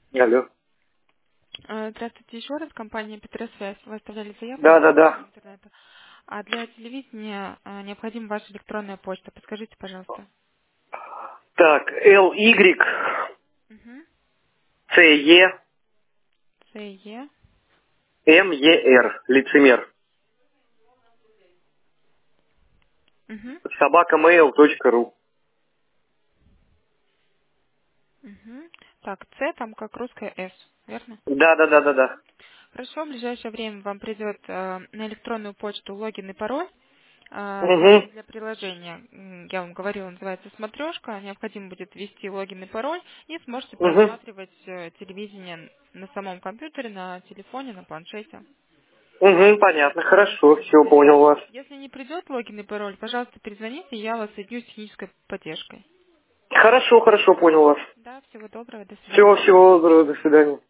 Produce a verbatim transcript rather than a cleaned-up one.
Алло. Э, Здравствуйте еще раз, компания Петросвязь. Вы оставляли заявку Да, на да, покупку да. интернета. А для телевидения э, необходима ваша электронная почта. Подскажите, пожалуйста. Так, Л Y Угу. С Е СЕ. М Е Р. Лицемер. Угу. Собака mail точка ру. Угу. Так, С там как русская С, верно? Да, да, да, да, да. Хорошо, в ближайшее время вам придет э, на электронную почту логин и пароль. А, Угу, Также для приложения, м, я вам говорила, называется «Смотрешка». Необходимо будет ввести логин и пароль, и сможете угу, просматривать э, телевидение на самом компьютере, на телефоне, на планшете. угу, понятно, хорошо, все, Если, понял вас. если не придет логин и пароль, пожалуйста, перезвоните, я вас соединю с технической поддержкой. Хорошо, хорошо, понял вас. Да, всего доброго, до свидания. Всего, всего доброго, до свидания.